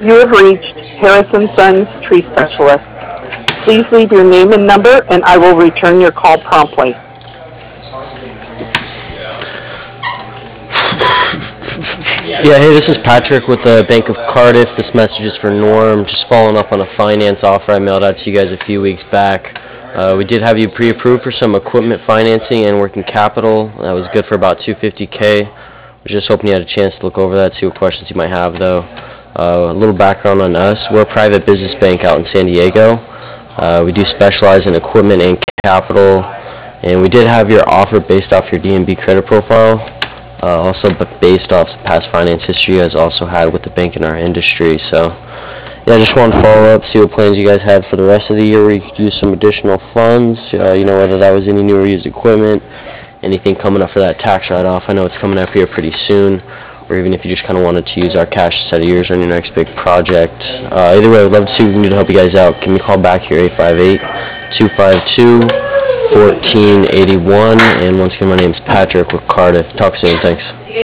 You have reached Harrison Sons Tree Specialist. Please leave your name and number, and I will return your call promptly. Yeah, hey, this is Patrick with the Bank of Cardiff. This message is for Norm. Just following up on a finance offer I mailed out to you guys a few weeks back. We did have you pre-approved for some equipment financing and working capital. That was good for about $250K. Was just hoping you had a chance to look over that, see what questions you might have, though. A little background on us. We're a private business bank out in San Diego. We do specialize in equipment and capital, and we did have your offer based off your DNB credit profile. Also based off some past finance history you guys also had with the bank in our industry. So yeah, I just wanted to follow up, see what plans you guys had for the rest of the year where you could use some additional funds, whether that was any new or used equipment, anything coming up for that tax write-off. I know it's coming up here pretty soon, or even if you just kind of wanted to use our cash instead of yours on your next big project. Either way, I'd love to see what we can do to help you guys out. Give me a call back here, 858-252-1481. And once again, my name's Patrick with Cardiff. Talk soon. Thanks.